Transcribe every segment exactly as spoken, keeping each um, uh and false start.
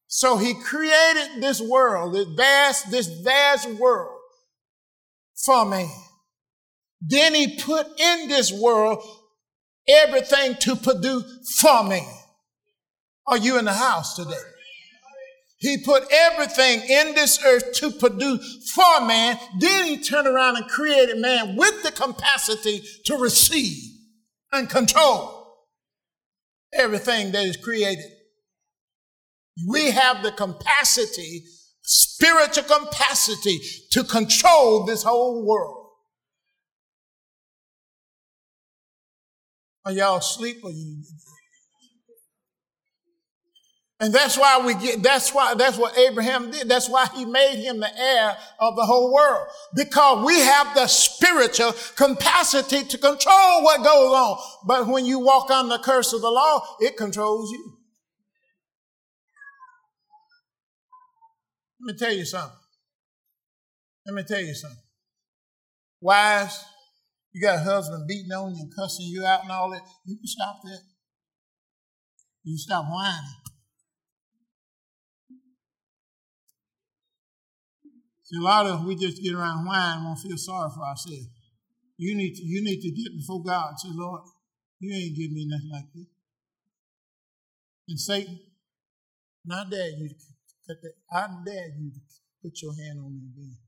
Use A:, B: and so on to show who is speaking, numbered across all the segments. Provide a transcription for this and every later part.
A: So he created this world, this vast, this vast world for man. Then he put in this world everything to produce for man. Are you in the house today? He put everything in this earth to produce for man. Then he turned around and created man with the capacity to receive and control everything that is created. We have the capacity, spiritual capacity, to control this whole world. Are y'all asleep or you? And that's why we get, that's why, that's what Abraham did. That's why he made him the heir of the whole world. Because we have the spiritual capacity to control what goes on. But when you walk on the curse of the law, it controls you. Let me tell you something. Let me tell you something. Wives, you got a husband beating on you and cussing you out and all that. You can stop that. You can stop whining. See, a lot of us, we just get around whining and won't feel sorry for ourselves. You need to, you need to get before God and say, Lord, you ain't giving me nothing like this. And Satan, not dare you to cut that. I dare you to put your hand on me again.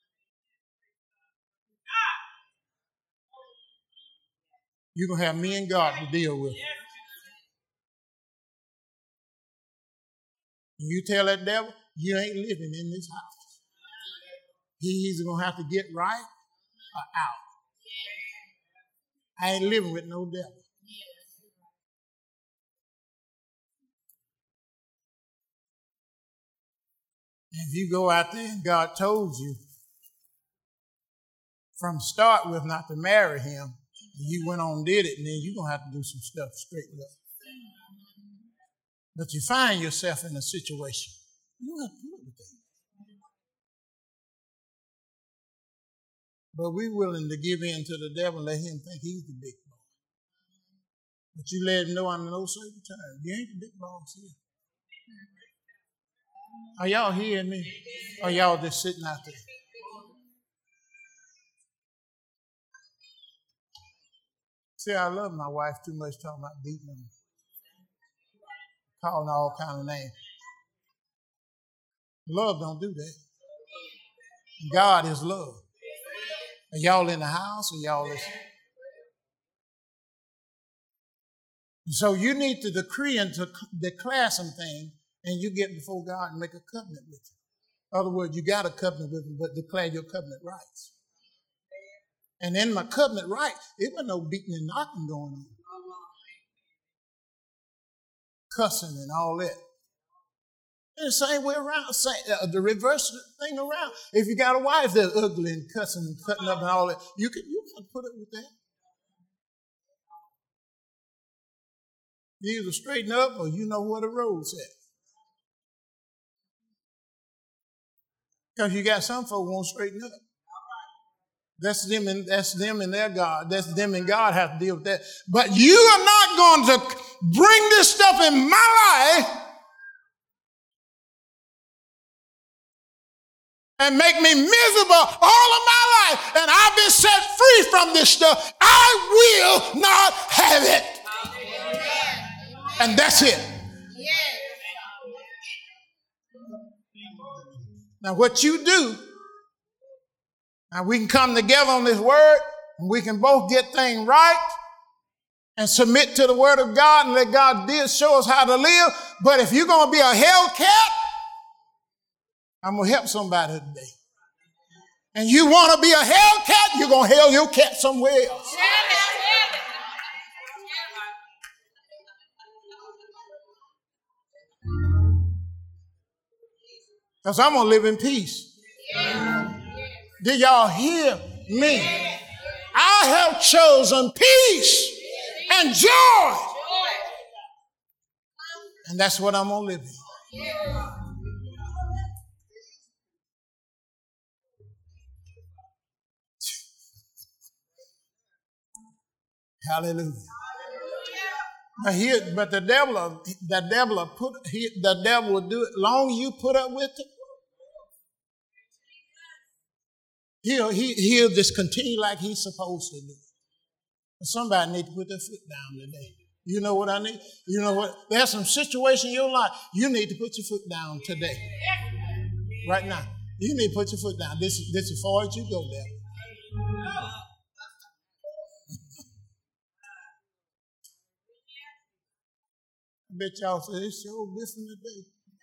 A: You're going to have me and God to deal with. And you tell that devil, you ain't living in this house. He's either going to have to get right or out. I ain't living with no devil. And if you go out there and God told you from start with not to marry him, and you went on and did it, and then you're going to have to do some stuff straightened up. But you find yourself in a situation, you don't have to put up with that. But we're willing to give in to the devil and let him think he's the big boss. But you let him know under no certain terms, you ain't the big boss here. Are y'all hearing me? Or y'all just sitting out there? See, I love my wife too much talking about beating them, calling all kind of names. Love don't do that. God is love. Are y'all in the house or y'all listening? So you need to decree and to declare some things, and you get before God and make a covenant with him. In other words, you got a covenant with him, but declare your covenant rights. And in my covenant right, there was no beating and knocking going on. Cussing and all that. And the same way around, same, uh, the reverse thing around. If you got a wife that's ugly and cussing and cutting up and all that, you can you can put up with that. You either straighten up or you know where the road's at. Because you got some folk won't straighten up. That's them and that's them and their God. That's them and God have to deal with that. But you are not going to bring this stuff in my life and make me miserable all of my life, and I've been set free from this stuff. I will not have it. And that's it. Now what you do, now we can come together on this word, and we can both get things right and submit to the word of God and let God deal, show us how to live. But if you're going to be a hellcat, I'm going to help somebody today. And you want to be a hellcat, you're going to hell your cat somewhere else. Because I'm going to live in peace. Did y'all hear me? I have chosen peace and joy. And that's what I'm going to live in. Hallelujah. But he, but the devil, the devil put, he, the devil will do it. Long you put up with it, he'll he, he'll just continue like he's supposed to do. Somebody need to put their foot down today. You know what I need? You know what? There's some situation in your life you need to put your foot down today, right now. You need to put your foot down. This this is as far as you go, devil. I bet y'all say it's so different today.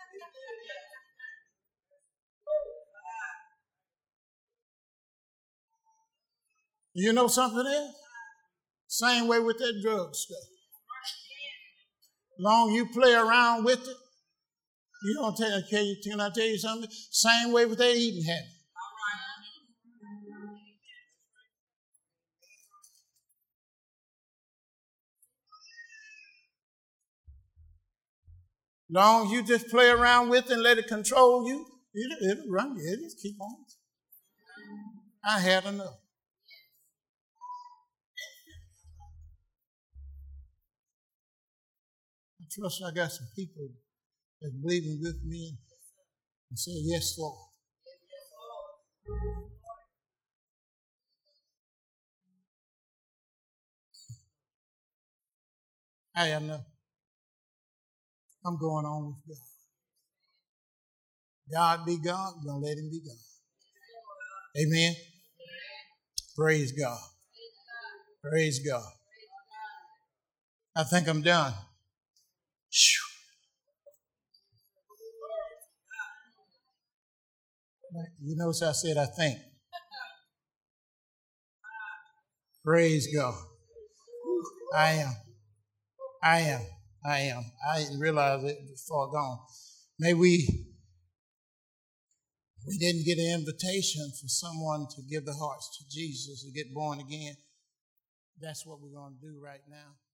A: You know something else? Same way with that drug stuff. Long you play around with it, you don't tell, can I tell you something? Same way with that eating habit. Long you just play around with it and let it control you, it'll, it'll run you. It'll keep on. I had enough. I trust I got some people that's believing with me and say, yes, Lord. I have enough. I'm going on with God. God be God, we're going to let him be God. Amen. Praise God. Praise God. I think I'm done. You notice I said I think. Praise God. I am. I am. I am. I didn't realize it before gone. May we, we didn't get an invitation for someone to give their hearts to Jesus, to get born again. That's what we're going to do right now.